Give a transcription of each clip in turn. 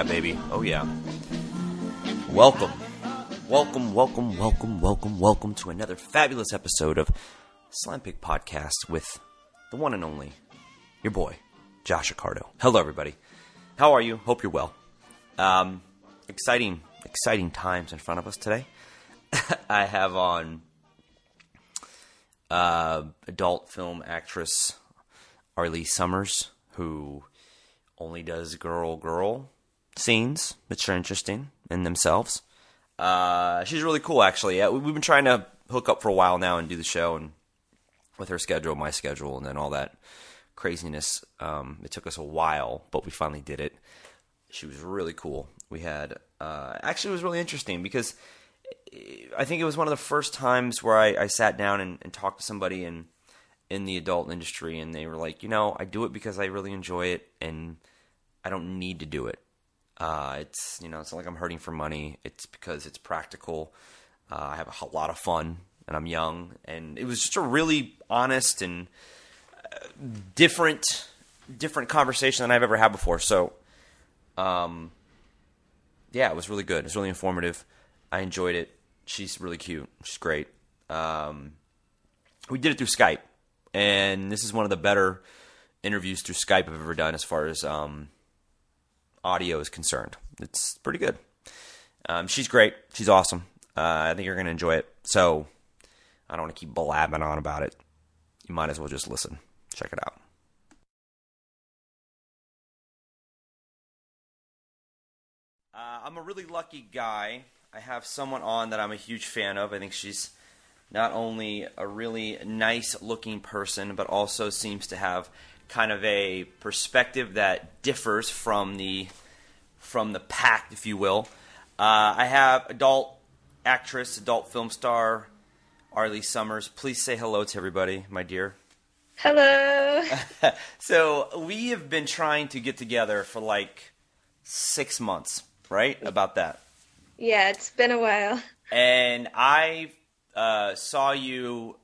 yeah, baby. Oh, yeah. Welcome. Welcome to another fabulous episode of Slime Pig Podcast with the one and only, your boy, Josh Accardo. Hello, everybody. How are you? Hope you're well. Exciting times in front of us today. I have on adult film actress Arlie Summers, who only does girl scenes, which are interesting in themselves. She's really cool, actually. We've been trying to hook up for a while now and do the show, and with her schedule, my schedule, and then all that craziness. It took us a while, but we finally did it. She was really cool. We had actually, it was really interesting because I think it was one of the first times where I sat down and talked to somebody in the adult industry, and they were like, I do it because I really enjoy it, and I don't need to do it. It's not like I'm hurting for money. It's because it's practical. I have a lot of fun, and I'm young, and it was just a really honest and different conversation than I've ever had before. So, yeah, it was really good. It was really informative. I enjoyed it. She's really cute. She's great. We did it through Skype, and this is one of the better interviews through Skype I've ever done as far as audio is concerned. It's pretty good. She's great. She's awesome. I think you're going to enjoy it. So I don't want to keep blabbing on about it. You might as well just listen. Check it out. I'm a really lucky guy. I have someone on that I'm a huge fan of. I think she's not only a really nice-looking person, but also seems to have kind of a perspective that differs from the pack, if you will. I have adult actress, adult film star, Arlie Summers. Please say hello to everybody, my dear. Hello. So we have been trying to get together for like 6 months, right? About that. Yeah, it's been a while. And I saw you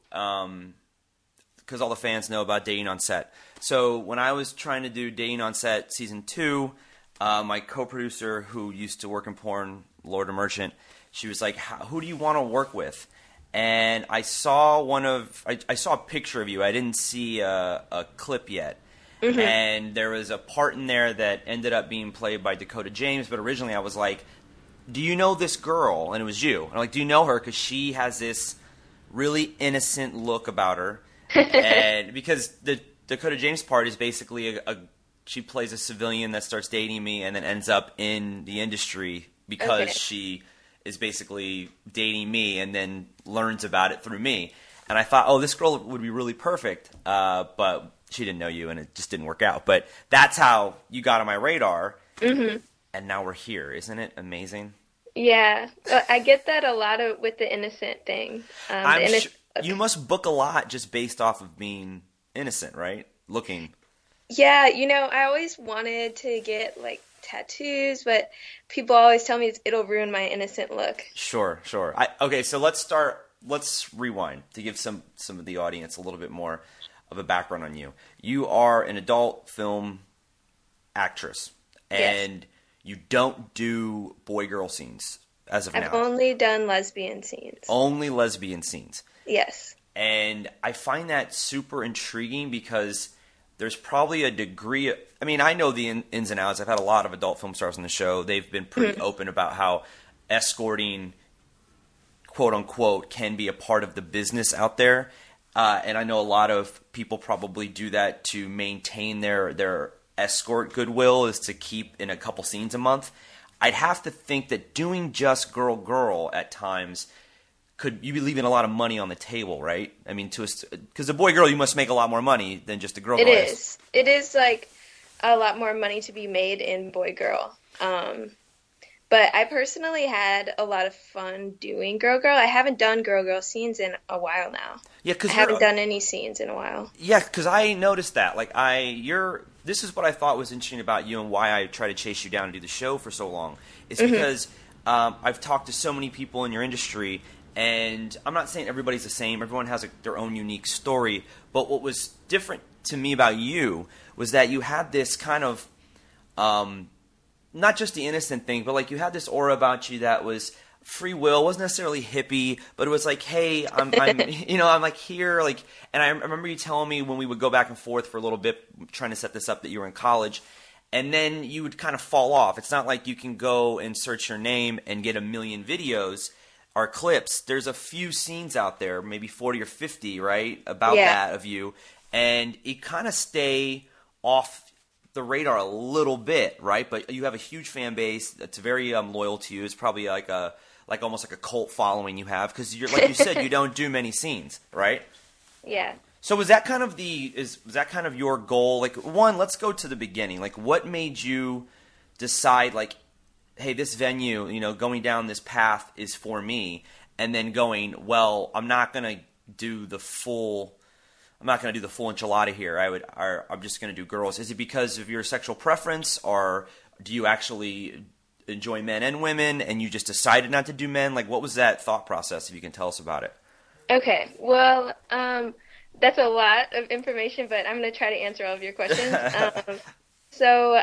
because all the fans know about Dating on Set. So when I was trying to do Dating on Set Season 2, my co-producer who used to work in porn, Lord Merchant, she was like, who do you want to work with? And I saw I saw a picture of you. I didn't see a clip yet. Mm-hmm. And there was a part in there that ended up being played by Dakota James, but originally I was like, do you know this girl? And it was you. And I'm like, do you know her? Because she has this really innocent look about her. And because the Dakota James part is basically she plays a civilian that starts dating me and then ends up in the industry because she is basically dating me and then learns about it through me. And I thought, this girl would be really perfect. But she didn't know you and it just didn't work out. But that's how you got on my radar. Mm-hmm. And now we're here. Isn't it amazing? Yeah. I get that a lot with the innocent thing. You must book a lot just based off of being innocent, right? Looking. Yeah, I always wanted to get like tattoos, but people always tell me it'll ruin my innocent look. Sure. Okay, so let's rewind to give some of the audience a little bit more of a background on you. You are an adult film actress, and you don't do boy-girl scenes as of now. I've only done lesbian scenes. Only lesbian scenes. Yes. And I find that super intriguing because there's probably a degree of, I know the ins and outs. I've had a lot of adult film stars on the show. They've been pretty open about how escorting, quote unquote, can be a part of the business out there. And I know a lot of people probably do that to maintain their escort goodwill, is to keep in a couple scenes a month. I'd have to think that doing just girl at times, you'd be leaving a lot of money on the table, right? Because a boy-girl, you must make a lot more money than just a girl. It is. It is like a lot more money to be made in boy-girl. But I personally had a lot of fun doing girl. I haven't done girl scenes in a while now. Yeah, because I haven't done any scenes in a while. Yeah, because I noticed that. This is what I thought was interesting about you and why I try to chase you down and do the show for so long. It's because I've talked to so many people in your industry, and I'm not saying everybody's the same. Everyone has their own unique story. But what was different to me about you was that you had this kind of not just the innocent thing, but like you had this aura about you that was free will, wasn't necessarily hippie, but it was like, hey, I'm I'm like here, like, and I remember you telling me when we would go back and forth for a little bit, trying to set this up, that you were in college, and then you would kind of fall off. It's not like you can go and search your name and get a million videos or clips. There's a few scenes out there, maybe 40 or 50, right, about that of you, and it kind of stay off the radar a little bit, right? But you have a huge fan base that's very loyal to you. It's probably like almost like a cult following you have, because you're, like you said, you don't do many scenes, right? Yeah. So was that kind of your goal? Like, one, let's go to the beginning. Like, what made you decide, like, hey, this venue, going down this path is for me, and then going, well, I'm not gonna do the full enchilada here. I'm just going to do girls. Is it because of your sexual preference, or do you actually enjoy men and women, and you just decided not to do men? Like, what was that thought process, if you can tell us about it? Okay. Well, that's a lot of information, but I'm going to try to answer all of your questions. So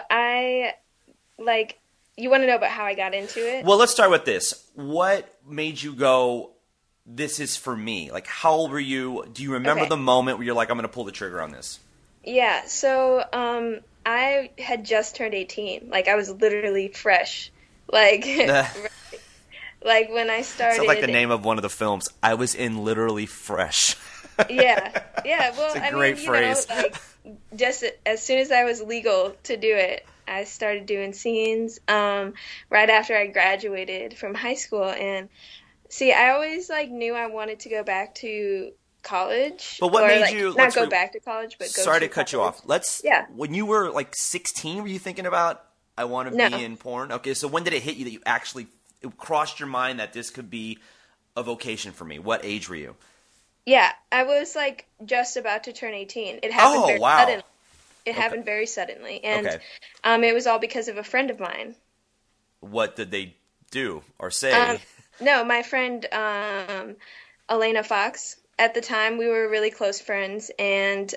you want to know about how I got into it? Well, let's start with this. What made you go, this is for me? Like, how old were you? Do you remember the moment where you're like, I'm going to pull the trigger on this? Yeah, so I had just turned 18. Like, I was literally fresh. Like, like when I started. Sounds like the name of one of the films. I was in literally fresh. Yeah. Well, it's a great phrase. Just as soon as I was legal to do it, I started doing scenes right after I graduated from high school. And see, I always knew I wanted to go back to college. But what made you not go back to college, but go sorry to college. cut you off. When you were like 16, were you thinking about, I want to be in porn? Okay, so when did it hit you that you actually, it crossed your mind that this could be a vocation for me? What age were you? Yeah, I was just about to turn 18. It happened very suddenly. It happened very suddenly, and it was all because of a friend of mine. What did they do or say? No, my friend Elena Fox. At the time, we were really close friends, and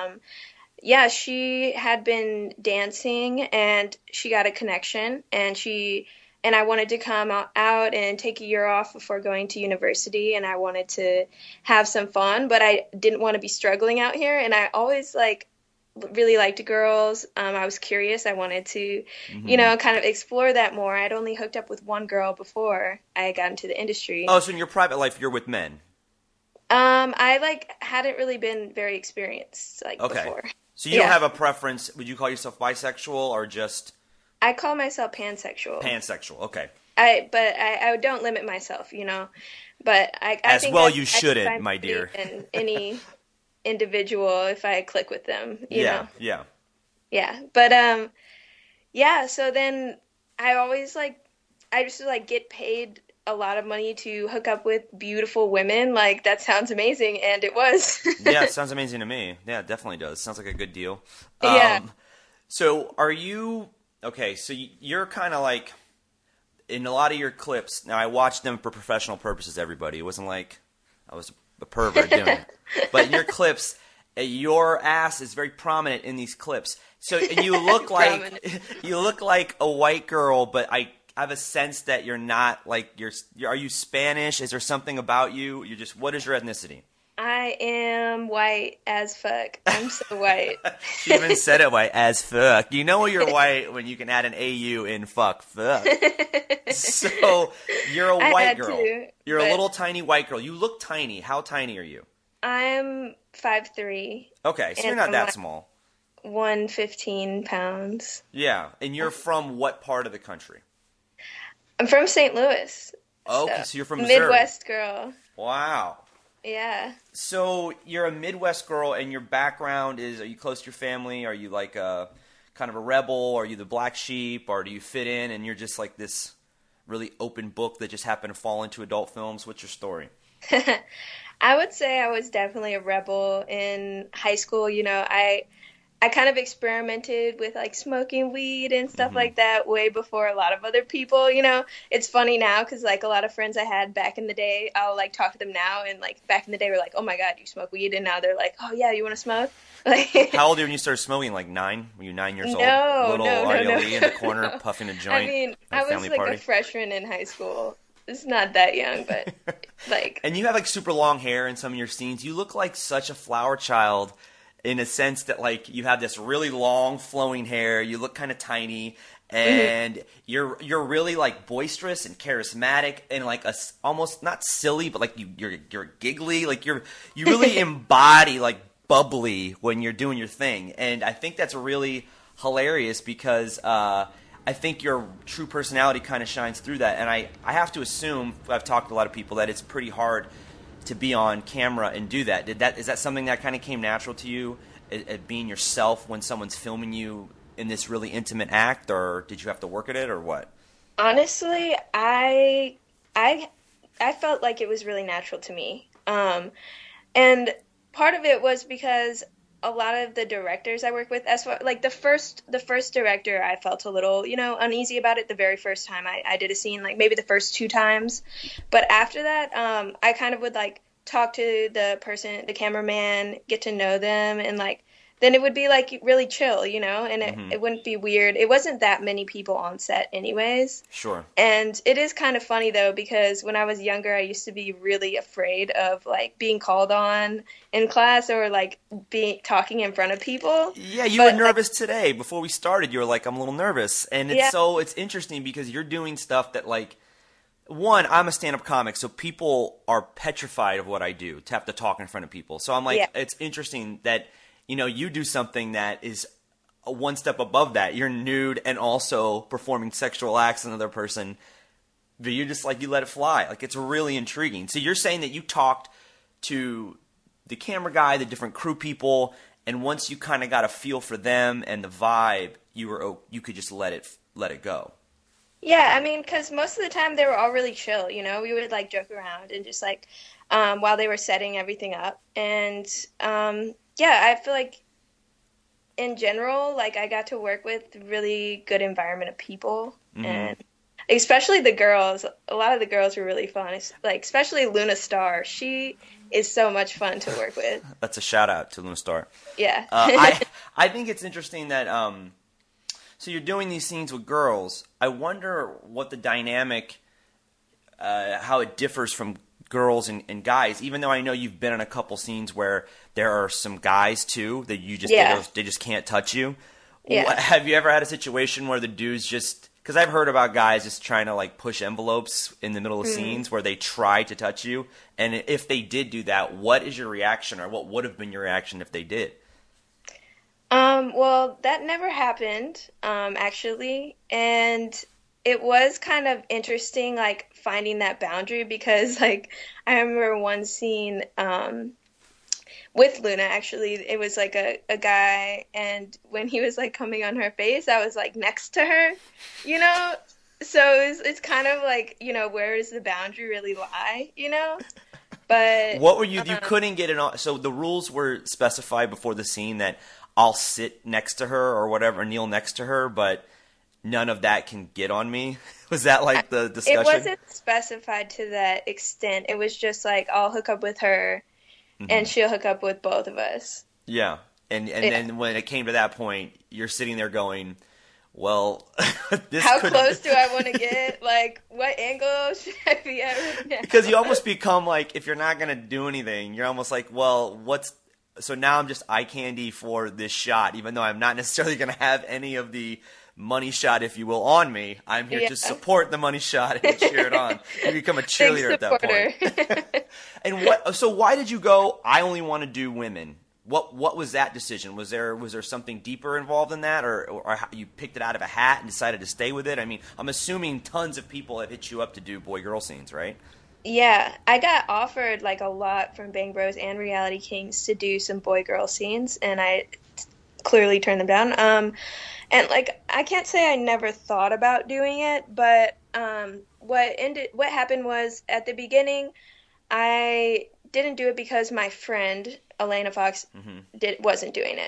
she had been dancing, and she got a connection, and I wanted to come out and take a year off before going to university, and I wanted to have some fun, but I didn't want to be struggling out here, and I always really liked girls. I was curious. I wanted to, kind of explore that more. I'd only hooked up with one girl before I got into the industry. Oh, so in your private life, you're with men? I hadn't really been very experienced before. So you don't have a preference. Would you call yourself bisexual or just? I call myself pansexual. Pansexual, okay. I don't limit myself, But I think well you shouldn't, my dear. In any individual, if I click with them, you know. Yeah. But so then I always I just get paid a lot of money to hook up with beautiful women. That sounds amazing, and it was. Yeah, it sounds amazing to me. Yeah, it definitely does. Sounds like a good deal. Yeah. So are you okay? So you're kind of in a lot of your clips. Now I watched them for professional purposes. Everybody, it wasn't like I was a pervert doing it. But in your clips, your ass is very prominent in these clips. So and you look like a white girl, but I have a sense that you're not are you Spanish? Is there something about you? What is your ethnicity? I am white as fuck. I'm so white. She even said it, white as fuck. You know you're white when you can add an AU in fuck. So you're a white girl. You're a little tiny white girl. You look tiny. How tiny are you? I'm 5'3". Okay, so you're not that small. 115 pounds. Yeah, and you're from what part of the country? I'm from St. Louis. Okay, so you're from Missouri. Midwest girl. Wow. Yeah. So you're a Midwest girl, and your background is, are you close to your family? Are you a kind of a rebel? Are you the black sheep? Or do you fit in and you're just this really open book that just happened to fall into adult films? What's your story? I would say I was definitely a rebel in high school. I I kind of experimented with like smoking weed and stuff Hmm. like that way before a lot of other people, you know. It's funny now because like a lot of friends I had back in the day, I'll like talk to them now and like back in the day we're like, "Oh my God, you smoke weed?" And now they're like, "Oh yeah, you want to smoke?" How Like old are you when you started smoking? Like 9? Were you 9 years old? no, Little no, no, Artie no, Ali in the corner no. puffing a I joint mean, at a I was family like a party? freshman in high school. It's not that young, but like And you have like super long hair in some of your scenes. You look like such a flower child in a sense that like you have this really long flowing hair. You look kind of tiny, mhm. and you're really like boisterous and charismatic and like almost not silly, but like you're giggly. Like you really embody like bubbly when you're doing your thing, and I think that's really hilarious because I think your true personality kind of shines through that. And I have to assume, I've talked to a lot of people, that it's pretty hard to be on camera and do that. Is that something that kind of came natural to you, at being yourself when someone's filming you in this really intimate act, or did you have to work at it, or what? Honestly, I I felt like it was really natural to me. And part of it was because a lot of the directors I work with, as far like the first director, I felt a little, you know, uneasy about it the very first time I did a scene, like maybe the first two times. But after that, I kind of would like talk to the person, the cameraman, get to know them, and like then it would be like really chill, you know, and it, Hmm. it wouldn't be weird. It wasn't that many people on set anyways. Sure. And it is kind of funny though, because when I was younger, I used to be really afraid of like being called on in class or like being talking in front of people. Yeah, you were But like, nervous today. Before we started, you were like, "I'm a little nervous," and yeah, it's interesting because you're doing stuff that like one, I'm a stand-up comic, so people are petrified of what I do to have to talk in front of people. So I'm yeah, like, it's interesting that you do something that is a one step above that. You're nude and also performing sexual acts on another person, but you just like you let it fly. Like it's really intriguing. So you're saying that you talked to the camera guy, the different crew people, and once you kind of got a feel for them and the vibe, you could just let it go. yeah. I mean, because most of the time they were all really chill, you know. We would like joke around and just like while they were setting everything up, and yeah, I feel like in general, like I got to work with really good environment of people, Hmm. and especially the girls. A lot of the girls were really fun. Like especially Luna Star. She is so much fun to work with. That's a shout out to Luna Star. Yeah. I think it's interesting that so you're doing these scenes with girls. I wonder what the dynamic, how it differs from girls and guys. Even though I know you've been in a couple scenes where there are some guys too that you just Yeah. they just can't touch you. Yeah. Have you ever had a situation where the dudes just because I've heard about guys just trying to like push envelopes in the middle of Mm. scenes where they try to touch you, and if they did do that, what is your reaction, or what would have been your reaction if they did? Well, that never happened, actually. And it was kind of interesting, like finding that boundary because like I remember one scene, with Luna, actually, it was like a guy, and when he was like coming on her face, I was like next to her, you know? So it's kind of like, you know, where does the boundary really lie, you know? But What were you couldn't get it on? So the rules were specified before the scene that I'll sit next to her or whatever, kneel next to her, but none of that can get on me. Was that I- like the it discussion? wasn't specified to that extent. It was just like I'll hook up with her Hmm. and she'll hook up with both of us. Yeah, and Yeah. then when it came to that point, you're sitting there going, "Well, this How could," close do I want to get? Like, what angle should I be at right because you now? almost become like, if you're not gonna do anything, you're almost like, "Well, what's?" So now I'm just eye candy for this shot, even though I'm not necessarily gonna have any of the money shot, if you will, on me. I'm here Yeah. to support the money shot and cheer it on. You become a Big cheerleader at that point. supporter. And what? So why did you go? I only want to do women. What was that decision? Was there something deeper involved in that, or you picked it out of a hat and decided to stay with it? I mean, I'm assuming tons of people have hit you up to do boy girl scenes, right? Yeah, I got offered like a lot from Bang Bros and Reality Kings to do some boy girl scenes, and I clearly turned them down. And like I can't say I never thought about doing it, but what happened was at the beginning I didn't do it because my friend Elena Fox Hmm. wasn't doing it.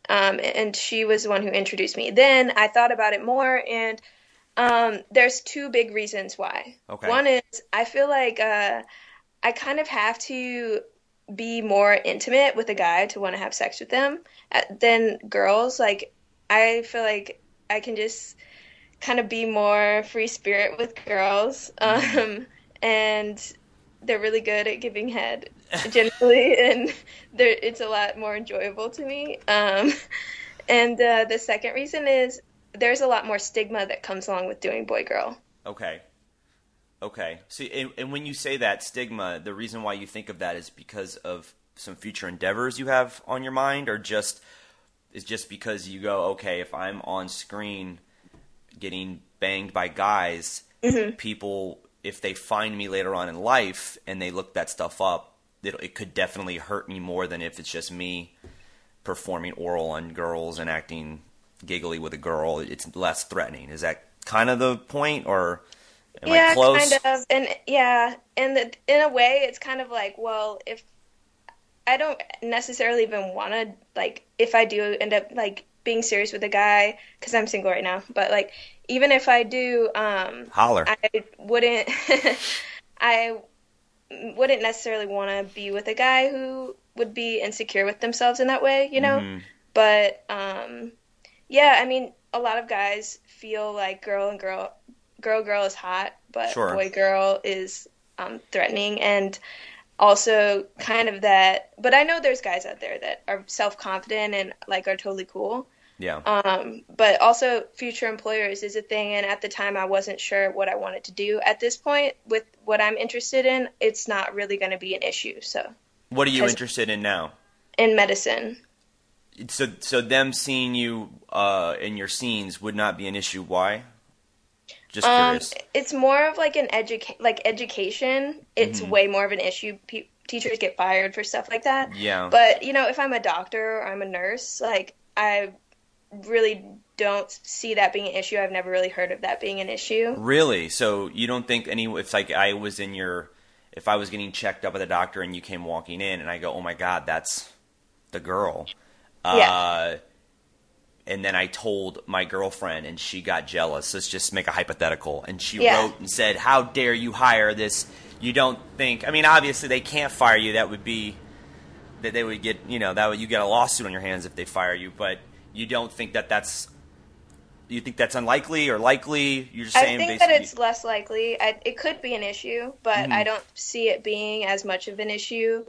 and she was the one who introduced me. Then I thought about it more, and there's two big reasons why. Okay. One is I feel like I kind of have to be more intimate with a guy to want to have sex with them than girls. Like, I feel like I can just kind of be more free spirit with girls. Mm-hmm. And they're really good at giving head generally, and it's a lot more enjoyable to me. And the second reason is there's a lot more stigma that comes along with doing boy girl. Okay. Okay. See, and when you say that stigma, the reason why you think of that is because of some future endeavors you have on your mind, or just because you go, okay, if I'm on screen getting banged by guys, Hmm. people, if they find me later on in life and they look that stuff up, it could definitely hurt me more than if it's just me performing oral on girls and acting giggly with a girl. It's less threatening. Is that kind of the point, or am I Yeah, kind close? of. And yeah, and in a way, it's kind of like, well, if I don't necessarily even want to, like, if I do end up like being serious with a guy, because I'm single right now, but like, even if I do, Holler. I wouldn't, I wouldn't necessarily want to be with a guy who would be insecure with themselves in that way, you know? Mm-hmm. But yeah, I mean, a lot of guys feel like girl is hot, but Sure. boy girl is threatening, and also kind of that. But I know there's guys out there that are self-confident and like are totally cool. Yeah. But also future employers is a thing, and at the time I wasn't sure what I wanted to do. At this point, with what I'm interested in, it's not really going to be an issue. So, What are you because interested in now? in medicine, So them seeing you in your scenes would not be an issue. Why? Just um, curious. it's more of like education. It's Hmm. way more of an issue. Teachers get fired for stuff like that. Yeah. But you know, if I'm a doctor or I'm a nurse, like I really don't see that being an issue. I've never really heard of that being an issue. Really? So you don't think if like if I was getting checked up at the doctor and you came walking in and I go, oh my God, that's the girl. Yeah, Uh, and then I told my girlfriend and she got jealous. Let's just make a hypothetical. And she yeah. wrote and said, how dare you hire this? You don't think, I mean, obviously they can't fire you. That would be, that they would get, you get a lawsuit on your hands if they fire you. But you don't think you think that's unlikely or likely? You're just I saying think that basically, it's less likely. It could be an issue, but I mhm, don't see it being as much of an issue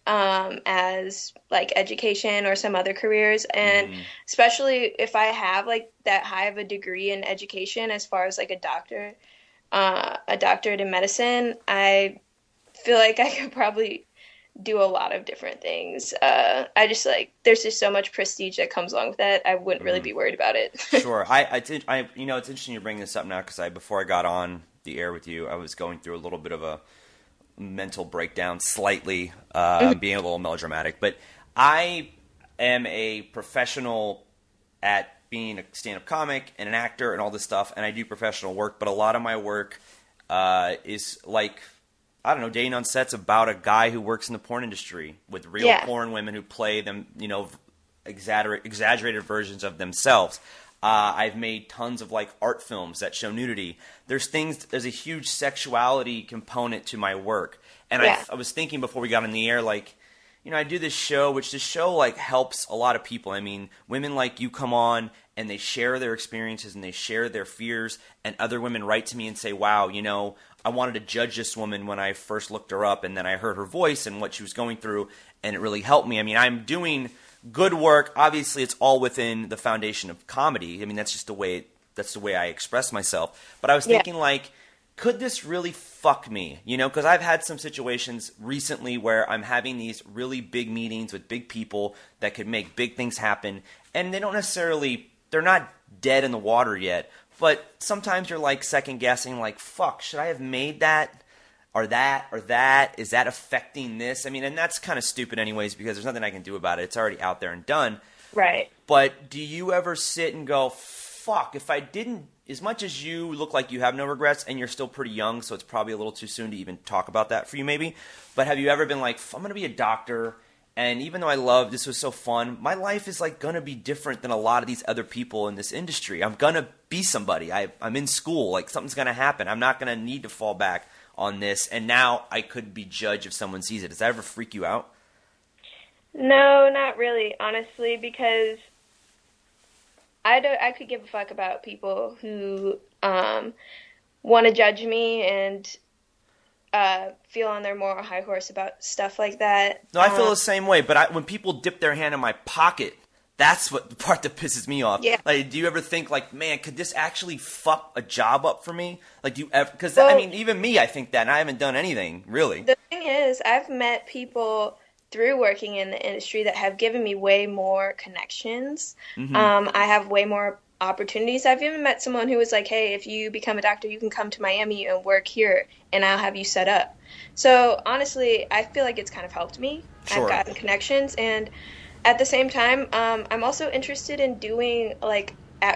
as like education or some other careers. And mhm. especially if I have like that high of a degree in education, as far as like a doctorate in medicine, I feel like I could probably do a lot of different things. I just like there's just so much prestige that comes along with that. I wouldn't really be worried about it. Sure. It's interesting you're bringing this up now because before I got on the air with you, I was going through a little bit of a mental breakdown, slightly. I'm being a little melodramatic, but I am a professional at being a stand-up comic and an actor and all this stuff, and I do professional work. But a lot of my work is like, I don't know, dating on sets about a guy who works in the porn industry with real Yeah, porn women who play them, exaggerated versions of themselves. I've made tons of like art films that show nudity. There's a huge sexuality component to my work. And yeah, I was thinking before we got in the air, like, I do this show, which this show like helps a lot of people. I mean, women like you come on and they share their experiences and they share their fears, and other women write to me and say, wow, I wanted to judge this woman when I first looked her up, and then I heard her voice and what she was going through, and it really helped me. I mean, I'm doing good work. Obviously, it's all within the foundation of comedy. I mean, that's the way I express myself. But I was yeah. thinking, like, could this really fuck me? Because I've had some situations recently where I'm having these really big meetings with big people that could make big things happen, and they're not dead in the water yet. But sometimes you're like second guessing, like, fuck, should I have made that? Or that, or that? Is that affecting this? I mean, and that's kind of stupid anyways because there's nothing I can do about it. It's already out there and done. Right. But do you ever sit and go, fuck, if I didn't, as much as you look like you have no regrets and you're still pretty young, so it's probably a little too soon to even talk about that for you maybe, but have you ever been like, I'm going to be a doctor And even though I love this was so fun, my life is like gonna be different than a lot of these other people in this industry. I'm gonna be somebody. I'm in school. Like something's gonna happen. I'm not gonna need to fall back on this. And now I could be judged if someone sees it. Does that ever freak you out? No, not really, honestly, because I could give a fuck about people who want to judge me and feel on their moral high horse about stuff like that. No, I feel the same way. But when people dip their hand in my pocket, that's what the part that pisses me off. Yeah. Like, do you ever think like, man, could this actually fuck a job up for me? Like, do you ever? Because Well, I mean, even me, I think that, and I haven't done anything really. the thing is, I've met people through working in the industry that have given me way more connections. I have way more opportunities. I've even met someone who was like, "Hey, if you become a doctor, you can come to Miami and work here, and I'll have you set up." So honestly, I feel like it's kind of helped me. I've Sure. gotten connections, and at the same time, I'm also interested in doing like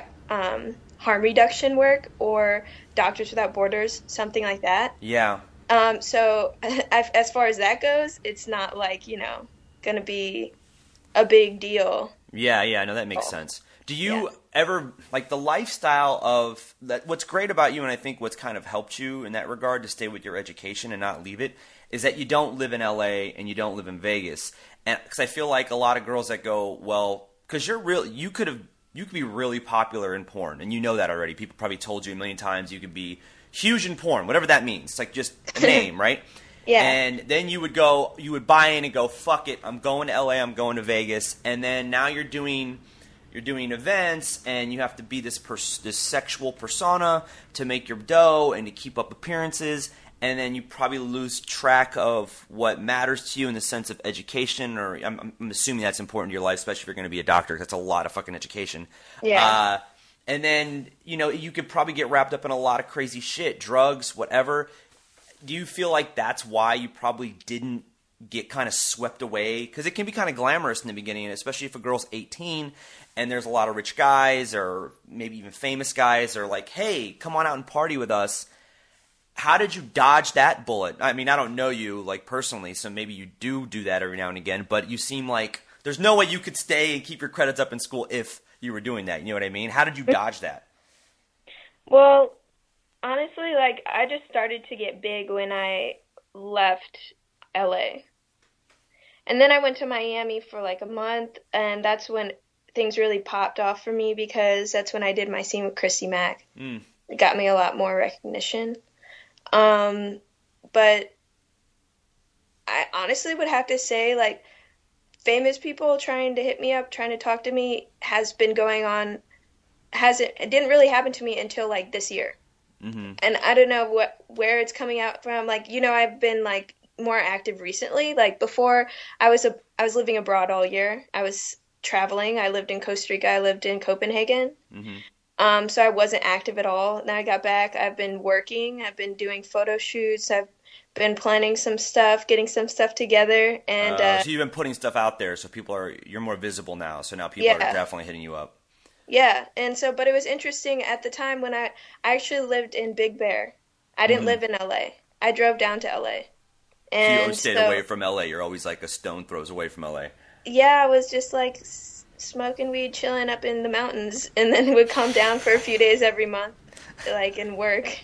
harm reduction work or Doctors Without Borders, something like that. Yeah. So as far as that goes, it's not like, gonna be a big deal. Yeah, yeah, no, that makes sense. Do you Yeah. ever like the lifestyle of that? What's great about you, and I think what's kind of helped you in that regard to stay with your education and not leave it, is that you don't live in LA and you don't live in Vegas. And because I feel like a lot of girls that go, well, because you could be really popular in porn, and you know that already. People probably told you a million times you could be huge in porn, whatever that means. It's like just a name, right? Yeah. And then you would buy in and go, fuck it, I'm going to LA, I'm going to Vegas, and then now you're doing events, and you have to be this sexual persona to make your dough and to keep up appearances, and then you probably lose track of what matters to you in the sense of education, or I'm assuming that's important to your life, especially if you're going to be a doctor. That's a lot of fucking education. Yeah. And then, you could probably get wrapped up in a lot of crazy shit, drugs, whatever. Do you feel like that's why you probably didn't get kind of swept away? Because it can be kind of glamorous in the beginning, especially if a girl's 18 and there's a lot of rich guys or maybe even famous guys are like, hey, come on out and party with us. How did you dodge that bullet? I mean, I don't know you like personally, so maybe you do that every now and again, but you seem like there's no way you could stay and keep your credits up in school if you were doing that. You know what I mean? How did you dodge that? Well, honestly, like I just started to get big when I left LA. And then I went to Miami for like a month, and that's when things really popped off for me because that's when I did my scene with Christy Mack. It got me a lot more recognition. But I honestly would have to say, like, famous people trying to hit me up, trying to talk to me has been going on. It didn't really happen to me until like this year. And I don't know where it's coming out from. Like, I've been like more active recently. Like before I was living abroad all year. I was traveling. I lived in Costa Rica. I lived in Copenhagen. So I wasn't active at all. Now I got back. I've been working. I've been doing photo shoots. I've been planning some stuff, getting some stuff together, and so you've been putting stuff out there, so you're more visible now. So now people are definitely hitting you up. Yeah, and so, but it was interesting at the time when I actually lived in Big Bear. I didn't live in LA. I drove down to LA. And you always stayed away from LA. You're always like a stone throws away from LA. Yeah, I was just like smoking weed, chilling up in the mountains, and then would come down for a few days every month, like, and work.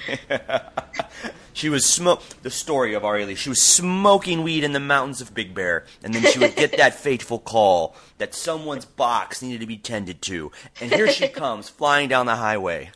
She was the story of Ariely. She was smoking weed in the mountains of Big Bear, and then she would get that fateful call that someone's box needed to be tended to, and here she comes flying down the highway.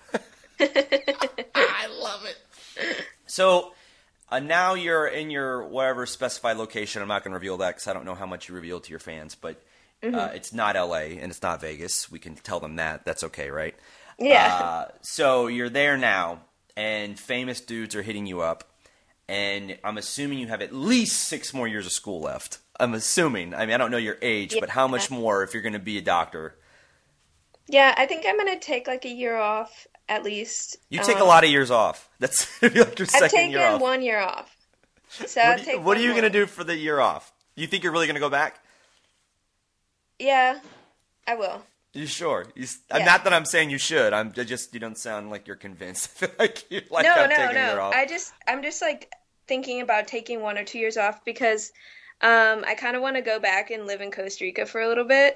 I love it. So now you're in your whatever specified location. I'm not going to reveal that because I don't know how much you revealed to your fans, but it's not LA and it's not Vegas. We can tell them that. That's okay, right? Yeah. So you're there now, and famous dudes are hitting you up, and I'm assuming you have at least 6 more years of school left. I'm assuming. I mean, I don't know your age, but how much more if you're going to be a doctor? Yeah, I think I'm going to take like a year off at least. You take a lot of years off. That's like your second year off. I've taken 1 year off. So what are you going to do for the year off? You think you're really going to go back? Yeah, I will. You sure? Not that I'm saying you should. You don't sound like you're convinced. I feel like you taking a year off. I'm just like thinking about taking 1 or 2 years off because I kind of want to go back and live in Costa Rica for a little bit.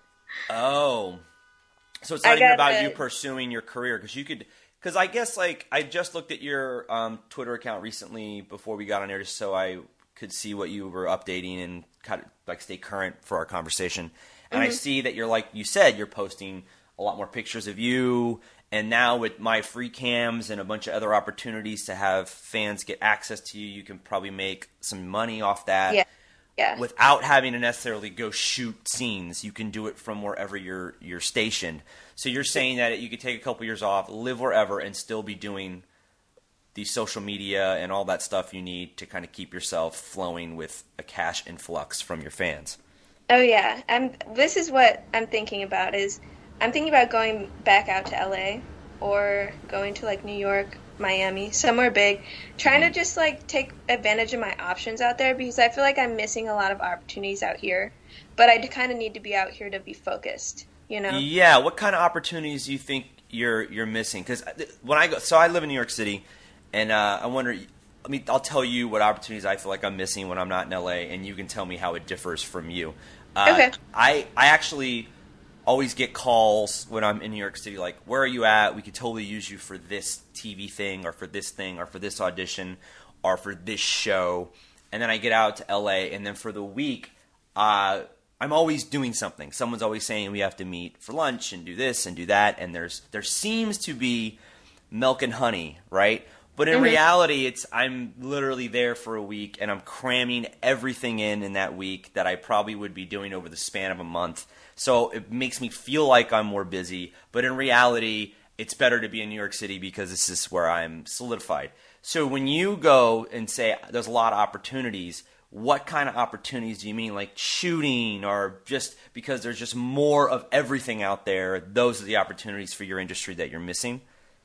Oh, so it's I not even got about you the pursuing your career because you could. Because I guess like I just looked at your Twitter account recently before we got on air, just so I could see what you were updating and kind of like stay current for our conversation. And I see that you're like you said, you're posting a lot more pictures of you. And now with my free cams and a bunch of other opportunities to have fans get access to you, you can probably make some money off that yeah, yeah, without having to necessarily go shoot scenes. You can do it from wherever you're stationed. So you're saying that you could take a couple years off, live wherever, and still be doing the social media and all that stuff you need to kind of keep yourself flowing with a cash influx from your fans. Oh yeah. This is what I'm thinking about is I'm thinking about going back out to LA or going to like New York, Miami, somewhere big, trying to just like take advantage of my options out there because I feel like I'm missing a lot of opportunities out here. But I kind of need to be out here to be focused, you know? Yeah, what kind of opportunities do you think you're missing? Because when I go, so I live in New York City, and I wonder. I'll tell you what opportunities I feel like I'm missing when I'm not in LA, and you can tell me how it differs from you. Okay. I actually always get calls when I'm in New York City, like, where are you at? We could totally use you for this TV thing, or for this thing, or for this audition, or for this show. And then I get out to LA, and then for the week, I'm always doing something. Someone's always saying we have to meet for lunch and do this and do that, and there seems to be milk and honey, right? But in reality, I'm literally there for a week, and I'm cramming everything in that week that I probably would be doing over the span of a month. So it makes me feel like I'm more busy, but in reality, it's better to be in New York City because this is where I'm solidified. So when you go and say there's a lot of opportunities, what kind of opportunities do you mean? Like shooting, or just because there's just more of everything out there, those are the opportunities for your industry that you're missing?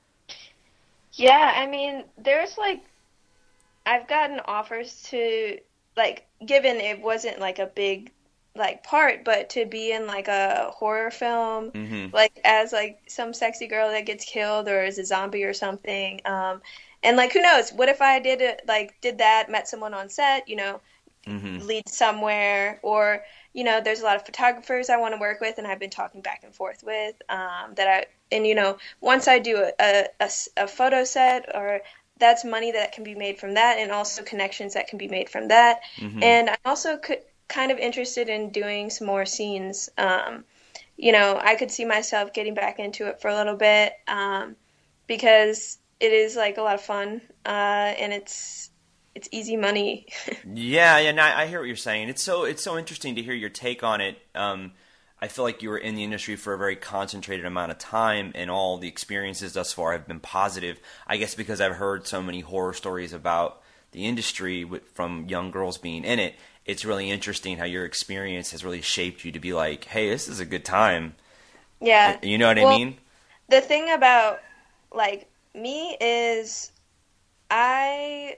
Yeah, I mean, there's like I've gotten offers to like given it wasn't like a big like part, but to be in like a horror film, Mm-hmm. like as like some sexy girl that gets killed or is a zombie or something. And like who knows? What if I did it like did that, met someone on set, you know, Mm-hmm. lead somewhere or you know there's a lot of photographers I want to work with and I've been talking back and forth with that I and you know once I do a photo set or that's money that can be made from that and also connections that can be made from that Mm-hmm. and I'm also kind of interested in doing some more scenes you know I could see myself getting back into it for a little bit because it is like a lot of fun and it's easy money. Yeah, no, I hear what you're saying. It's so interesting to hear your take on it. I feel like you were in the industry for a very concentrated amount of time, and all the experiences thus far have been positive. I guess because I've heard so many horror stories about the industry from young girls being in it. It's really interesting how your experience has really shaped you to be like, hey, this is a good time. Yeah. You know what I Well, mean? the thing about like me is I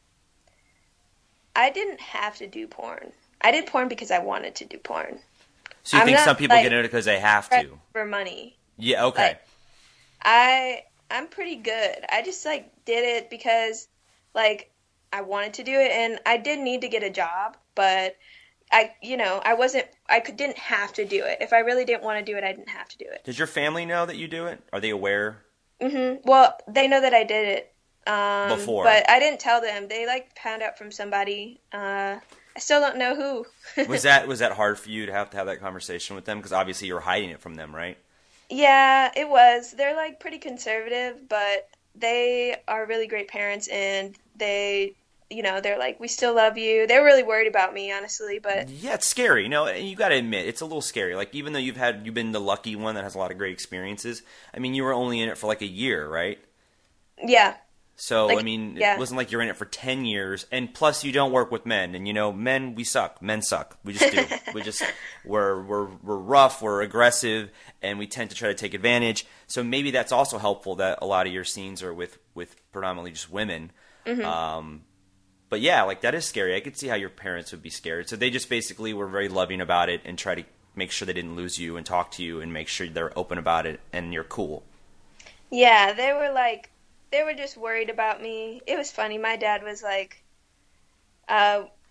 I didn't have to do porn. I did porn because I wanted to do porn. So you I'm think not some people get like into it because they have pressed to? for money. Yeah, okay. Like I'm pretty good. I just like did it because like I wanted to do it and I did need to get a job, but I you know, didn't have to do it. If I really didn't want to do it, I didn't have to do it. Does your family know that you do it? Are they aware Well, they know that I did it. before? But I didn't tell them. They like found out from somebody. I still don't know who. Was that hard for you to have that conversation with them? Because obviously you're hiding it from them, right? Yeah, it was. They're like pretty conservative, but they are really great parents and they, you know, they're like, we still love you. They're really worried about me, honestly, but Yeah, it's scary. And you got to admit, it's a little scary. Like even though you've been the lucky one that has a lot of great experiences. I mean, you were only in it for like a year, right? yeah, So I like, mean, it yeah. wasn't like you're in it for 10 years. And plus, you don't work with men. And men, we suck. Men suck. We just do. We're rough. We're aggressive, and we tend to try to take advantage. So maybe that's also helpful that a lot of your scenes are with predominantly just women. But yeah, like that is scary. I could see how your parents would be scared. So they just basically were very loving about it and try to make sure they didn't lose you and talk to you and make sure they're open about it and you're cool. Yeah, they were just worried about me. It was funny. My dad was like,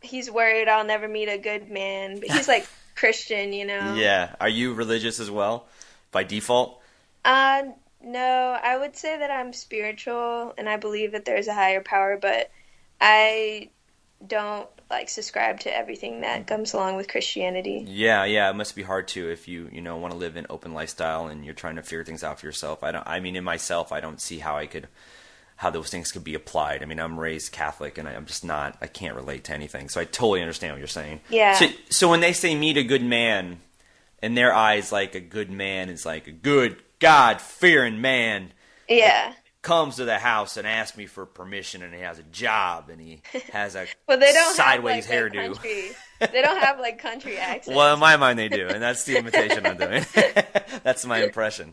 he's worried I'll never meet a good man, but he's like Christian, you know. Yeah. Are you religious as well, by default? Uh, no, I would say that I'm spiritual and I believe that there's a higher power, but I don't like subscribe to everything that comes along with Christianity. Yeah, yeah, it must be hard too if you know want to live an open lifestyle and you're trying to figure things out for yourself. I mean in myself I don't see how those things could be applied. I mean, I'm raised Catholic and I'm just not I can't relate to anything. So I totally understand what you're saying. Yeah. So when they say meet a good man, in their eyes like a good man is like a good God-fearing man. Yeah. Comes to the house and asks me for permission, and he has a job, and he has a Well, they don't sideways have, like, hairdo. They don't have like country accents. Well, in my mind they do, and that's the imitation I'm doing. That's my impression.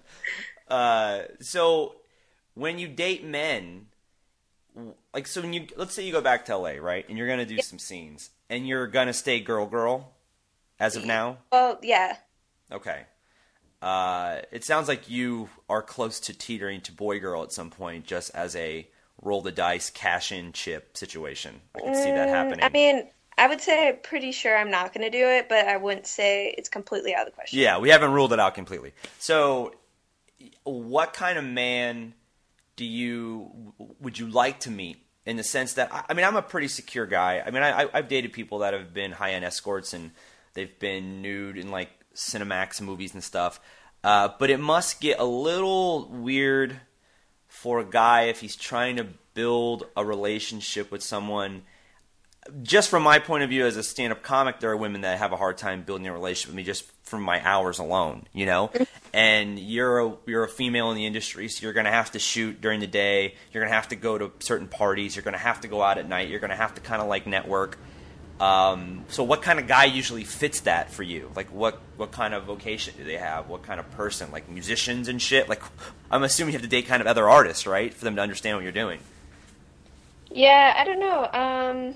So when you date men, like, so when let's say you go back to LA, right, and you're gonna do some scenes, and you're gonna stay girl as of now. Well, yeah. Okay. It sounds like you are close to teetering to boy girl at some point, just as a roll the dice, cash in chip situation. I can see that happening. I mean, I would say I'm pretty sure I'm not going to do it, but I wouldn't say it's completely out of the question. Yeah, we haven't ruled it out completely. So, what kind of man would you like to meet? In the sense that, I mean, I'm a pretty secure guy. I mean, I've dated people that have been high-end escorts and they've been nude in like Cinemax movies and stuff. But it must get a little weird for a guy if he's trying to build a relationship with someone. Just from my point of view as a stand-up comic, there are women that have a hard time building a relationship with me just from my hours alone, you know? And you're a female in the industry, so you're going to have to shoot during the day. You're going to have to go to certain parties. You're going to have to go out at night. You're going to have to kind of like network. So what kind of guy usually fits that for you? Like what kind of vocation do they have? What kind of person? Like musicians and shit? Like I'm assuming you have to date kind of other artists, right? For them to understand what you're doing. Yeah, I don't know.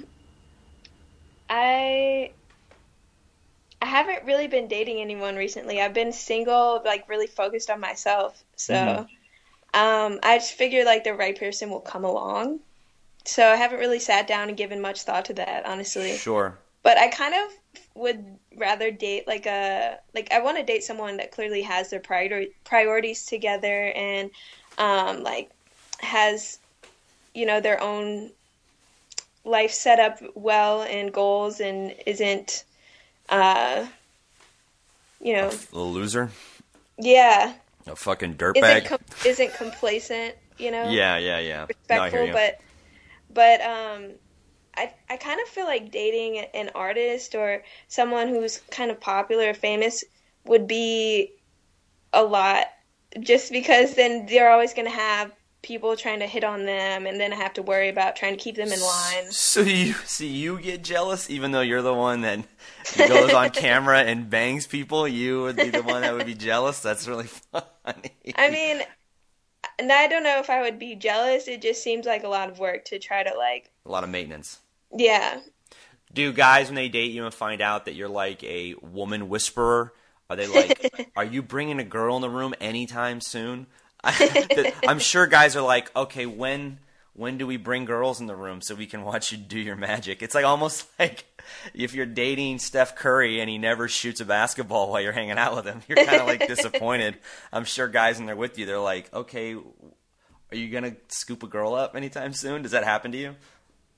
I haven't really been dating anyone recently. I've been single, like really focused on myself. So, I just figured like the right person will come along. So I haven't really sat down and given much thought to that, honestly. Sure. But I kind of would rather date like I want to date someone that clearly has their priorities together and like has, you know, their own life set up well and goals and isn't you know, A loser? yeah, A fucking dirtbag? Isn't complacent, you know? Yeah. No, I hear Respectful, you. but I kind of feel like dating an artist or someone who's kind of popular or famous would be a lot, just because then they're always going to have people trying to hit on them, and then I have to worry about trying to keep them in line. So you get jealous, even though you're the one that goes on camera and bangs people. You would be the one that would be jealous. That's really funny. I mean, and I don't know if I would be jealous. It just seems like a lot of work to try to like. A lot of maintenance. Yeah. Do guys, when they date you and find out that you're like a woman whisperer, are they like, are you bringing a girl in the room anytime soon? I'm sure guys are like, okay, when do we bring girls in the room so we can watch you do your magic? It's like almost like if you're dating Steph Curry and he never shoots a basketball while you're hanging out with him, you're kind of like disappointed. I'm sure guys when they're with you, they're like, okay, are you going to scoop a girl up anytime soon? Does that happen to you?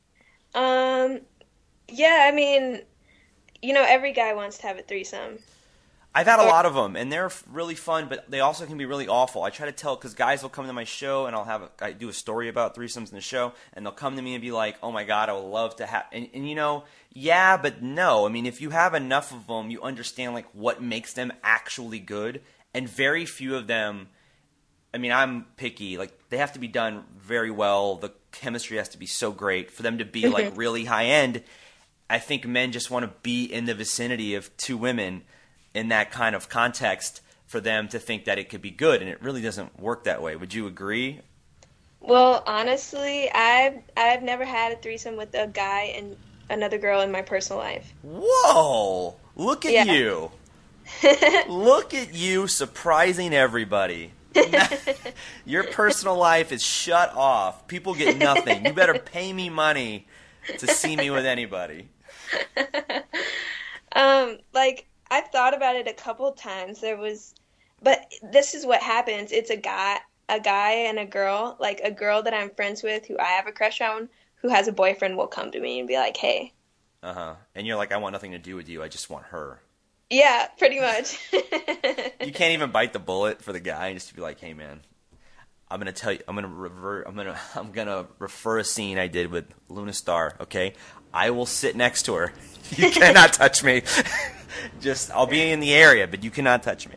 Yeah, I mean, you know, every guy wants to have a threesome. I've had a lot of them, and they're really fun, but they also can be really awful. I try to tell, because guys will come to my show, and I do a story about threesomes in the show, and they'll come to me and be like, oh my God, I would love to have, and you know, yeah, but no. I mean, if you have enough of them, you understand, like, what makes them actually good, and very few of them, I mean, I'm picky, like, they have to be done very well, the chemistry has to be so great for them to be, like, really high-end. I think men just want to be in the vicinity of two women in that kind of context for them to think that it could be good, and it really doesn't work that way. Would you agree? Well, honestly, I've never had a threesome with a guy and another girl in my personal life. Whoa! Look at you. Look at you surprising everybody. Your personal life is shut off. People get nothing. You better pay me money to see me with anybody. Like I've thought about it a couple times. But this is what happens. It's a guy and a girl, like a girl that I'm friends with who I have a crush on, who has a boyfriend will come to me and be like, "Hey." Uh-huh. And you're like, I want nothing to do with you. I just want her. Yeah, pretty much. You can't even bite the bullet for the guy and just be like, hey, man, I'm gonna tell you. I'm gonna refer a scene I did with Luna Star. Okay, I will sit next to her. You cannot touch me. Just I'll be in the area, but you cannot touch me.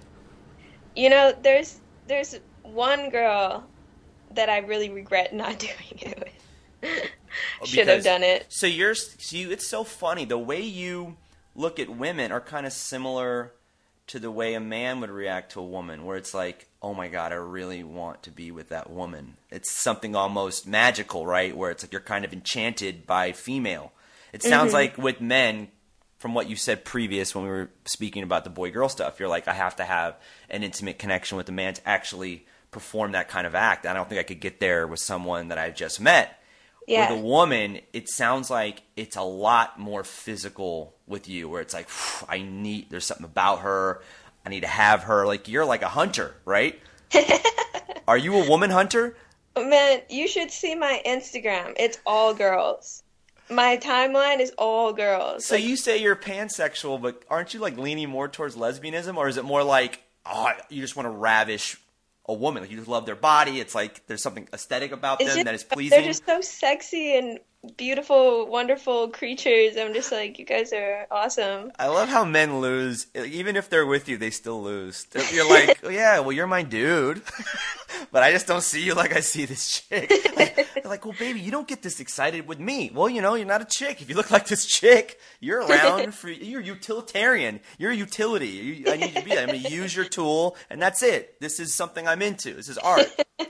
There's one girl that I really regret not doing it with. Should have Because done it. it's so funny the way you look at women are kind of similar to the way a man would react to a woman, where it's like, oh my god, I really want to be with that woman. It's something almost magical, right? Where it's like you're kind of enchanted by female. It sounds like with men, from what you said previous when we were speaking about the boy girl stuff, you're like, I have to have an intimate connection with a man to actually perform that kind of act. I don't think I could get there with someone that I've just met. With a Yeah. woman, it sounds like it's a lot more physical with you, where it's like, there's something about her. I need to have her. Like, you're like a hunter, right? Are you a woman hunter? Man, you should see my Instagram. It's all girls. My timeline is all girls. So you say you're pansexual, but aren't you like leaning more towards lesbianism? Or is it more like, oh, you just want to ravish a woman? Like, you just love their body. It's like there's something aesthetic about It's them just that is they're pleasing. just so sexy and beautiful, wonderful creatures. I'm just like, you guys are awesome. I love how men lose. Even if they're with you, they still lose. You're like, oh, yeah, well, you're my dude. But I just don't see you like I see this chick. Like, they're like, well, baby, you don't get this excited with me. Well, you're not a chick. If you look like this chick, you're around for, you're utilitarian. You're a utility. I need to be. I'm going to use your tool, and that's it. This is something I'm into. This is art.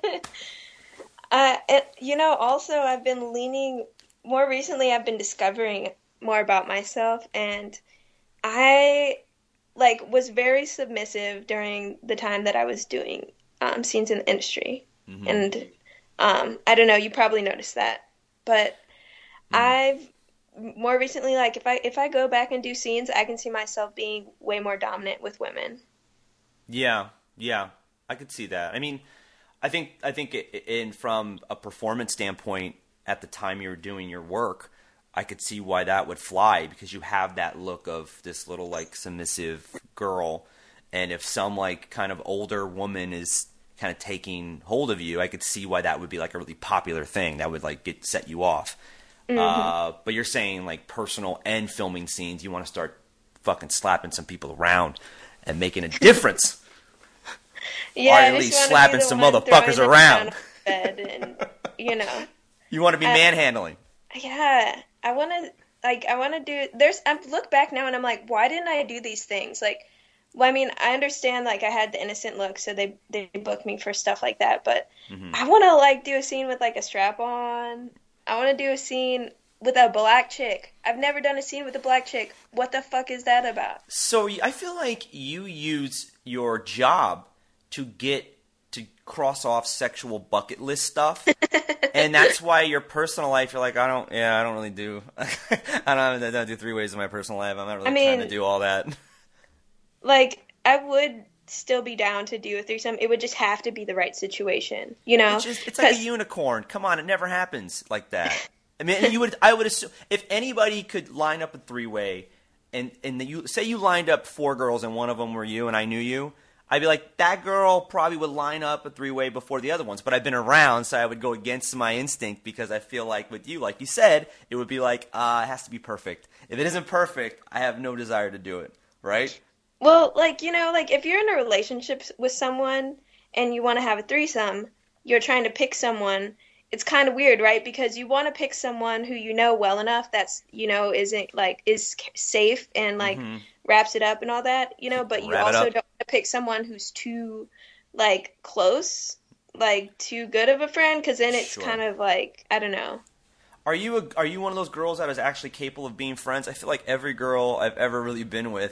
Also, I've been leaning more recently. I've been discovering more about myself, and I was very submissive during the time that I was doing scenes in the industry, and I don't know. You probably noticed that, but I've more recently, like if I go back and do scenes, I can see myself being way more dominant with women. Yeah, yeah, I could see that. I mean, in from a performance standpoint, at the time you were doing your work, I could see why that would fly because you have that look of this little like submissive girl, and if some like kind of older woman is kind of taking hold of you, I could see why that would be like a really popular thing that would like set you off. But you're saying like personal and filming scenes, you want to start fucking slapping some people around and making a difference. Yeah, Or I at just least want to be slapping the some one motherfuckers throwing them around. around on the bed, and you know, You want to be uh, manhandling. yeah, I want to do. I look back now and I'm like, why didn't I do these things? Like, well, I mean, I understand like I had the innocent look, so they booked me for stuff like that, but I want to like do a scene with like a strap on. I want to do a scene with a black chick. I've never done a scene with a black chick. What the fuck is that about? So I feel like you use your job to get to cross off sexual bucket list stuff, and that's why your personal life you're like I don't really do I don't do three ways in my personal life. I'm not I really trying to mean, do all that. like, I would still be down to do a threesome. It would just have to be the right situation, you know? It's like a Because unicorn. Come on, it never happens like that. I mean, I would assume if anybody could line up a three-way, and you say you lined up four girls and one of them were you, and I knew you, I'd be like that girl probably would line up a three-way before the other ones. But I've been around, so I would go against my instinct because I feel like with you, like you said, it would be like it has to be perfect. If it isn't perfect, I have no desire to do it. Right? well, like if you're in a relationship with someone and you want to have a threesome, you're trying to pick someone. It's kind of weird, right? Because you want to pick someone who you know well enough that's, isn't like is safe and like wraps it up and all that, but you Wrap it also up. don't want to pick someone who's too like close, like too good of a friend, because then it's Sure. kind of like, I don't know. Are you one of those girls that is actually capable of being friends? I feel like every girl I've ever really been with,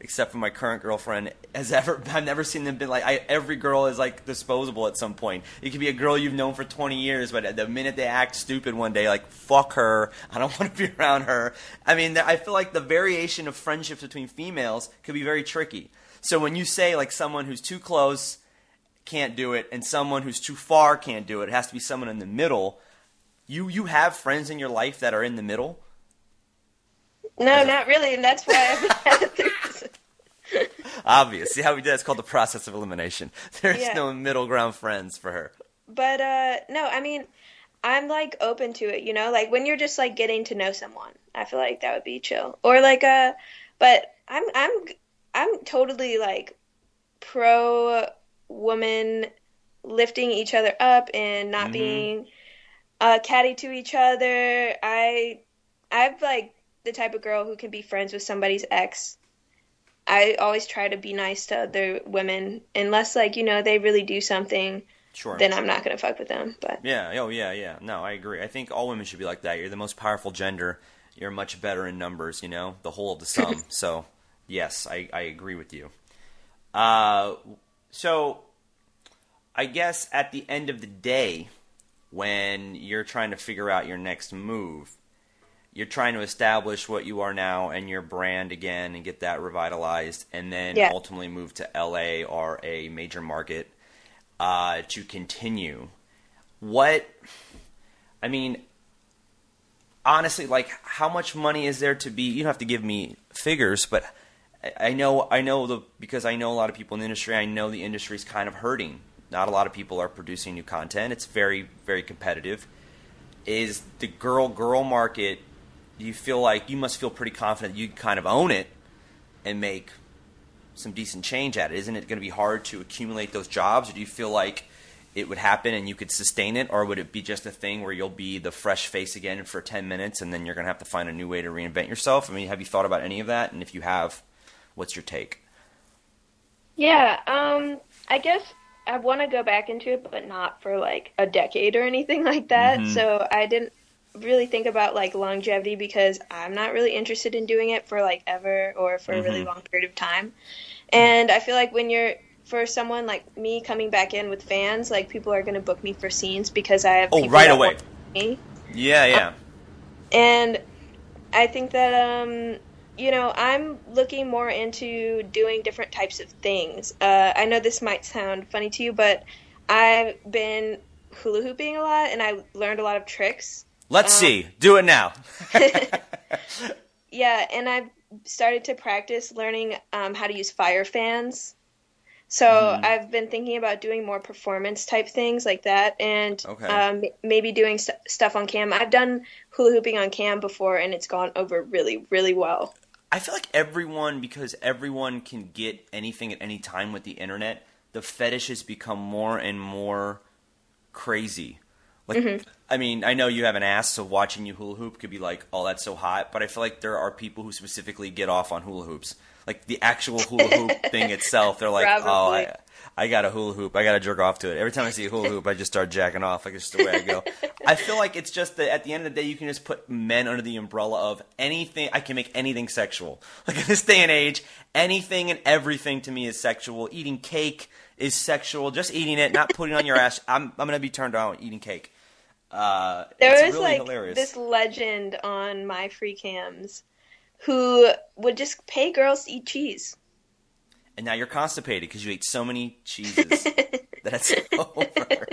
except for my current girlfriend, has ever. I've never seen them been like. Every girl is like disposable at some point. It could be a girl you've known for 20 years, but the minute they act stupid one day, like fuck her, I don't want to be around her. I mean, I feel like the variation of friendships between females could be very tricky. So when you say like someone who's too close can't do it, and someone who's too far can't do it, it has to be someone in the middle. You have friends in your life that are in the middle? No, not really, and that's why I've had threesomes. Obvious. See how we did? It's called the process of elimination. There's Yeah. no middle ground friends for her. But no, I mean, I'm like open to it, you know, like when you're just like getting to know someone. I feel like that would be chill. Or like but I'm totally like pro woman lifting each other up and not being catty to each other. I'm like the type of girl who can be friends with somebody's ex. I always try to be nice to other women unless like, you know, they really do something, Sure. then I'm not gonna fuck with them. But Yeah. Oh, yeah, yeah. No, I agree. I think all women should be like that. You're the most powerful gender. You're much better in numbers, you know, the whole of the sum. So, yes, I agree with you. So, I guess at the end of the day, when you're trying to figure out your next move, you're trying to establish what you are now and your brand again and get that revitalized, and then Yeah. ultimately move to LA or a major market to continue. I mean, honestly, like, how much money is there to be? You don't have to give me figures, but because I know a lot of people in the industry, I know the industry's kind of hurting. Not a lot of people are producing new content. It's very, very competitive. Is the girl market, you feel like you must feel pretty confident you kind of own it and make some decent change at it? Isn't it going to be hard to accumulate those jobs, or do you feel like it would happen and you could sustain it, or would it be just a thing where you'll be the fresh face again for 10 minutes and then you're going to have to find a new way to reinvent yourself? I mean, have you thought about any of that? And if you have, what's your take? yeah, I guess I want to go back into it, but not for like a decade or anything like that. Mm-hmm. So I didn't really think about like longevity because I'm not really interested in doing it for like ever or for a really Mm-hmm. long period of time. And I feel like when you're for someone like me coming back in with fans, like people are going to book me for scenes because I have Oh, people right that away. want me. Yeah, yeah. And I think that you know, I'm looking more into doing different types of things. I know this might sound funny to you, but I've been hula hooping a lot and I learned a lot of tricks. Let's see. Do it now. Yeah, and I've started to practice learning how to use fire fans. So Mm-hmm. I've been thinking about doing more performance type things like that, and Okay. maybe doing stuff on cam. I've done hula hooping on cam before, and it's gone over really, really well. I feel like because everyone can get anything at any time with the internet, the fetish has become more and more crazy. Like, I mean, I know you have an ass, so watching you hula hoop could be like, oh, that's so hot. But I feel like there are people who specifically get off on hula hoops. Like, the actual hula hoop thing itself, they're like, oh, Probably. I got a hula hoop. I got to jerk off to it. Every time I see a hula hoop, I just start jacking off. Like, it's just the way I go. I feel like it's just that at the end of the day, you can just put men under the umbrella of anything. I can make anything sexual. Like, in this day and age, anything and everything to me is sexual. Eating cake is sexual. Just eating it, not putting it on your ass. I'm going to be turned on eating cake. There It's was really like hilarious. this legend on my free cams who would just pay girls to eat cheese. And now you're constipated because you ate so many cheeses that it's over.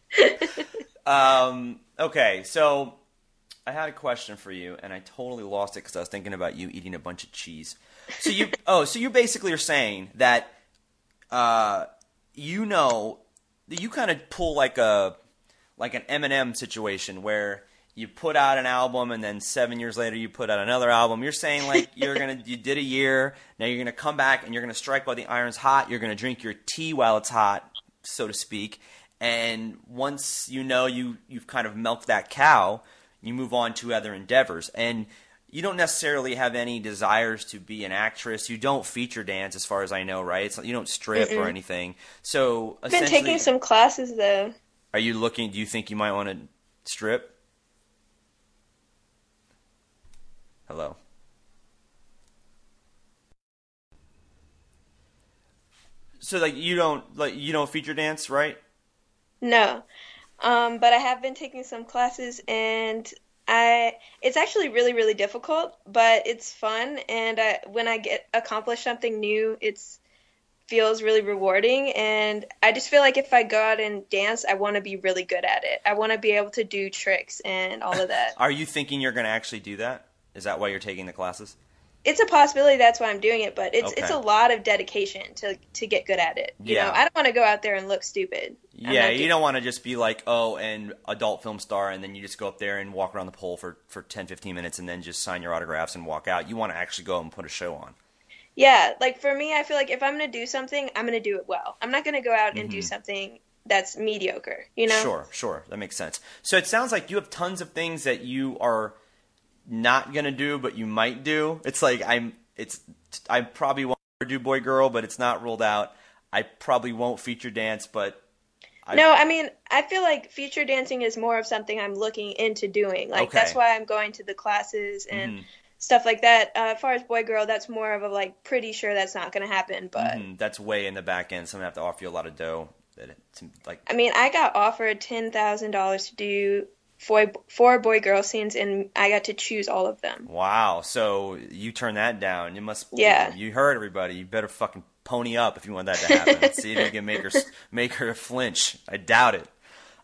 Okay, so I had a question for you, and I totally lost it because I was thinking about you eating a bunch of cheese. So you basically are saying that you know that you kind of pull like an Eminem situation where you put out an album and then 7 years later you put out another album. You're saying like you did a year, now you're gonna come back and you're gonna strike while the iron's hot. You're gonna drink your tea while it's hot, so to speak. And once you know you've kind of milked that cow, you move on to other endeavors. And you don't necessarily have any desires to be an actress. You don't feature dance, as far as I know, right? You don't strip or anything. So I've been essentially, taking some classes though. are you looking? Do you think you might want to strip? Hello. So like you don't feature dance, right? No. But I have been taking some classes and it's actually really, really difficult, but it's fun. And when I get accomplish something new, it's feels really rewarding. And I just feel like if I go out and dance, I want to be really good at it. I want to be able to do tricks and all of that. Are you thinking you're going to actually do that? Is that why you're taking the classes? It's a possibility that's why I'm doing it, but it's Okay. a lot of dedication to get good at it. You know, Yeah. I don't want to go out there and look stupid. I'm Yeah, not you doing don't want to just be like, oh, and adult film star, and then you just go up there and walk around the pole for 10, 15 minutes and then just sign your autographs and walk out. You want to actually go and put a show on. Yeah, like for me, I feel like if I'm going to do something, I'm going to do it well. I'm not going to go out and do Hmm. something that's mediocre, you know? Sure, sure. That makes sense. So it sounds like you have tons of things that you are not going to do, but you might do. It's like I probably won't ever do boy girl, but it's not ruled out. I probably won't feature dance, but No, I mean, I feel like feature dancing is more of something I'm looking into doing. Like that's okay. why I'm going to the classes and Hmm. stuff like that. As far as boy girl, that's more of a like pretty sure that's not going to happen, but Hmm. That's way in the back end. Someone have to offer you a lot of dough. Like, I mean, I got offered $10,000 to do four boy girl scenes, and I got to choose all of them. wow. So you turn that down. Yeah. You heard everybody. You better fucking pony up if you want that to happen. See if you can make her flinch. I doubt it.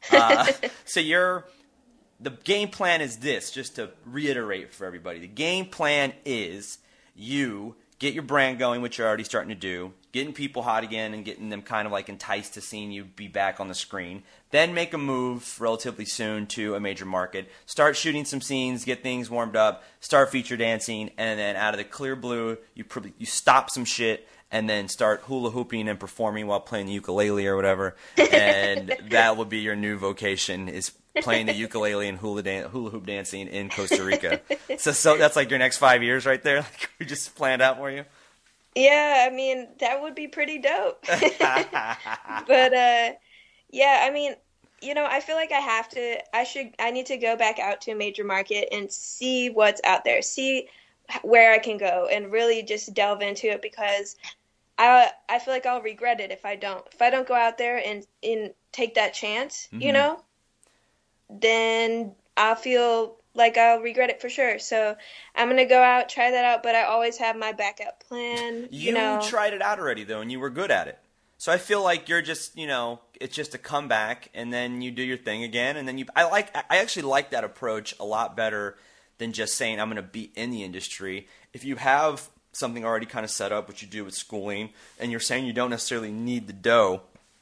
So the game plan is this, just to reiterate for everybody. The game plan is you get your brand going, which you're already starting to do, getting people hot again and getting them kind of like enticed to seeing you be back on the screen. Then make a move relatively soon to a major market. Start shooting some scenes, get things warmed up, start feature dancing, and then out of the clear blue, you stop some shit and then start hula hooping and performing while playing the ukulele or whatever. And that will be your new vocation, is playing the ukulele and hula hoop dancing in Costa Rica. So that's like your next 5 years right there. Like we just planned out for you. Yeah, I mean, that would be pretty dope. But yeah, I mean, you know, I feel like I need to go back out to a major market and see what's out there, see where I can go and really just delve into it because I feel like I'll regret it if I don't. If I don't go out there and take that chance, you Hmm. know, then I'll feel like I'll regret it for sure. So I'm gonna go out, try that out, but I always have my backup plan, you You know. tried it out already though, and you were good at it. So I feel like you're just, it's just a comeback, and then you do your thing again, and then I actually like that approach a lot better than just saying I'm going to be in the industry. If you have something already kind of set up, which you do with schooling, and you're saying you don't necessarily need the dough,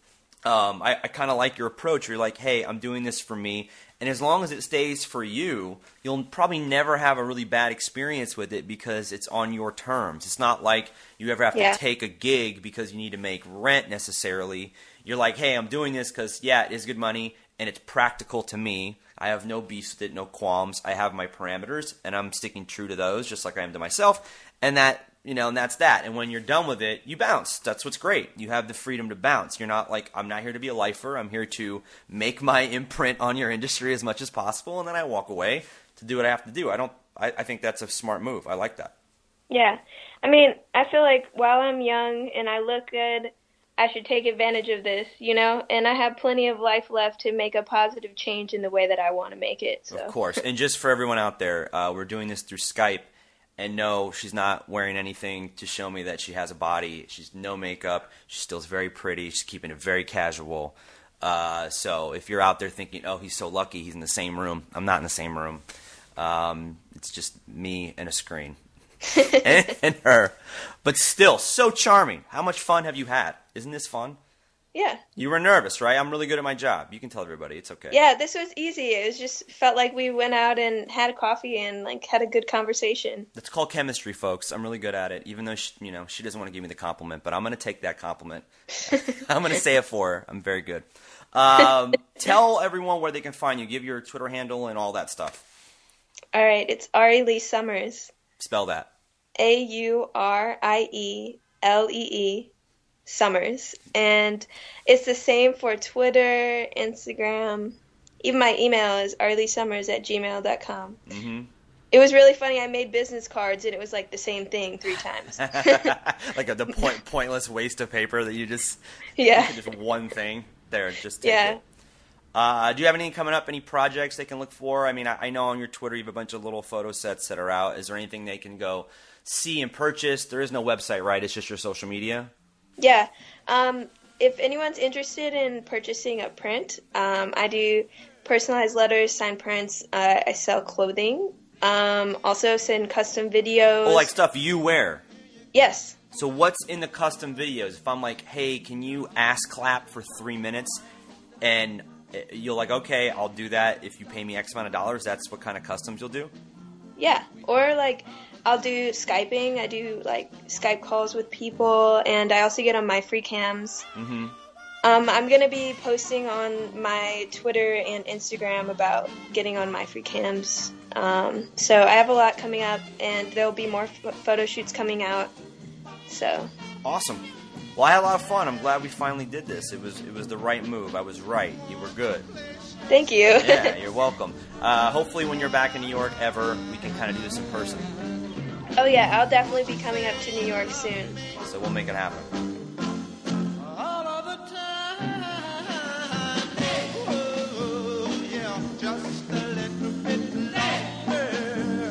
I kind of like your approach. Where you're like, hey, I'm doing this for me, and as long as it stays for you, you'll probably never have a really bad experience with it because it's on your terms. It's not like you ever have to Yeah. take a gig because you need to make rent necessarily. You're like, hey, I'm doing this because, yeah, it is good money, and it's practical to me. I have no beefs with it, no qualms. I have my parameters, and I'm sticking true to those, just like I am to myself. And and that's that. And when you're done with it, you bounce. That's what's great. You have the freedom to bounce. You're not like, I'm not here to be a lifer. I'm here to make my imprint on your industry as much as possible, and then I walk away to do what I have to do. I think that's a smart move. I like that. Yeah. I mean, I feel like while I'm young and I look good, I should take advantage of this, you know? And I have plenty of life left to make a positive change in the way that I want to make it. Of So, course. And just for everyone out there, we're doing this through Skype. And no, she's not wearing anything to show me that she has a body. She's no makeup. She still is very pretty. She's keeping it very casual. So if you're out there thinking, oh, he's so lucky he's in the same room, I'm not in the same room. It's just me and a screen. and her. But still, so charming. How much fun have you had? Isn't this fun? yeah. You were nervous, right? I'm really good at my job. You can tell everybody. It's okay. Yeah, this was easy. It was just felt like we went out and had a coffee and like had a good conversation. That's called chemistry, folks. I'm really good at it, even though she doesn't want to give me the compliment, but I'm going to take that compliment. I'm going to say it for her. I'm very good. Tell everyone where they can find you. Give your Twitter handle and all that stuff. All right, it's Ari Lee Summers. Spell that. Aurielee Summers. And it's the same for Twitter, Instagram. Even my email is arleesummers@gmail.com. Mm-hmm. It was really funny. I made business cards, and it was like the same thing 3 times. Like the pointless waste of paper that you just Yeah. just one thing there, just take Yeah. it. Do you have anything coming up? Any projects they can look for? I mean, I know on your Twitter you have a bunch of little photo sets that are out. Is there anything they can go see and purchase? There is no website, right? It's just your social media. Yeah. If anyone's interested in purchasing a print, I do personalized letters, signed prints. I sell clothing. Also send custom videos. Oh, like stuff you wear. Yes. So what's in the custom videos? If I'm like, hey, can you ass clap for 3 minutes? And you're like, okay, I'll do that if you pay me X amount of dollars. That's what kind of customs you'll do? Yeah. Or like I'll do Skyping. I do like Skype calls with people, and I also get on my free cams. Mm-hmm. I'm going to be posting on my Twitter and Instagram about getting on my free cams. So I have a lot coming up, and there'll be more photo shoots coming out. So Awesome. Well, I had a lot of fun. I'm glad we finally did this. It was the right move. I was right. You were good. thank you. Yeah, you're welcome. Hopefully when you're back in New York ever, we can kind of do this in person. Oh yeah, I'll definitely be coming up to New York soon. So we'll make it happen. All of the time, oh, yeah, just a little bit later.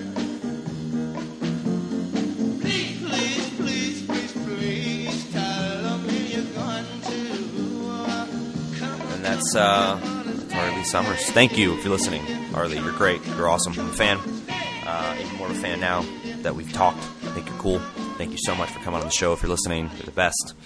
Please, tell me you're going to come. And that's Arlie Summers. Thank you if you're listening. Arlie, you're great. You're awesome. I'm a fan. Even more of a fan now that we've talked. I think you're cool. Thank you so much for coming on the show. If you're listening, you're the best.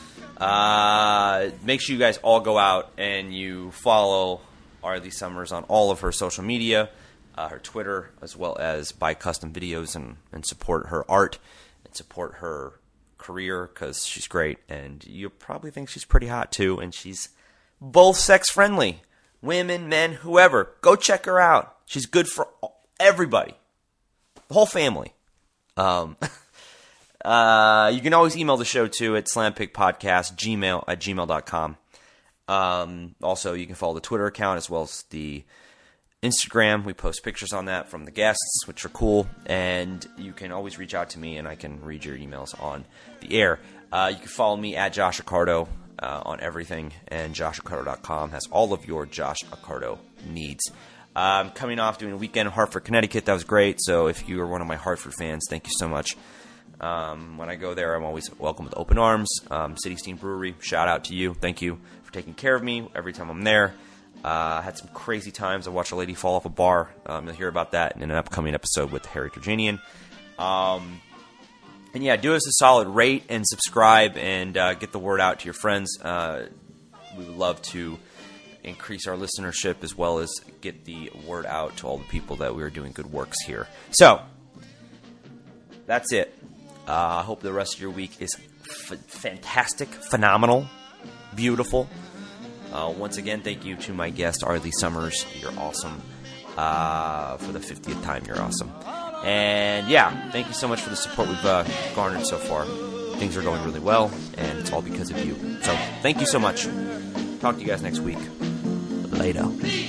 Make sure you guys all go out and you follow Arlie Summers on all of her social media, her Twitter, as well as buy custom videos and support her art and support her career because she's great. And you'll probably think she's pretty hot too. And she's both sex friendly. Women, men, whoever. Go check her out. She's good for everybody. The whole family. You can always email the show too at slampigpodcast@gmail.com. Also, you can follow the Twitter account as well as the Instagram. We post pictures on that from the guests, which are cool. And you can always reach out to me, and I can read your emails on the air. You can follow me at Josh Accardo on everything, and joshaccardo.com has all of your Josh Accardo needs. I'm coming off doing a weekend in Hartford, Connecticut. That was great. So if you are one of my Hartford fans, thank you so much. When I go there, I'm always welcome with open arms. City Steam Brewery, shout out to you. Thank you for taking care of me every time I'm there. I had some crazy times. I watched a lady fall off a bar. You'll hear about that in an upcoming episode with Harry Turgenian. And yeah, do us a solid rate and subscribe and get the word out to your friends. We would love to increase our listenership as well as get the word out to all the people that we are doing good works here. So, that's it. I hope the rest of your week is fantastic, phenomenal, beautiful. Once again, thank you to my guest, Arlie Summers. You're awesome. For the 50th time, you're awesome. And yeah, thank you so much for the support we've garnered so far. Things are going really well, and it's all because of you. So thank you so much. Talk to you guys next week. Later.